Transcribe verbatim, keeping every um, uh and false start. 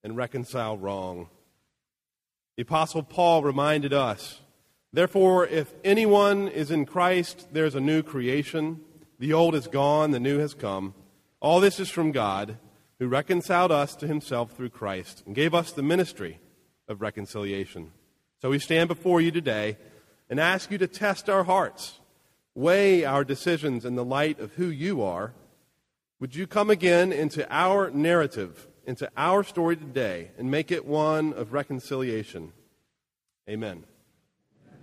and reconcile wrong. The Apostle Paul reminded us, therefore, if anyone is in Christ, there's a new creation. The old is gone, the new has come. All this is from God, who reconciled us to himself through Christ and gave us the ministry of reconciliation. So we stand before you today and ask you to test our hearts, weigh our decisions in the light of who you are. Would you come again into our narrative, into our story today, and make it one of reconciliation? Amen.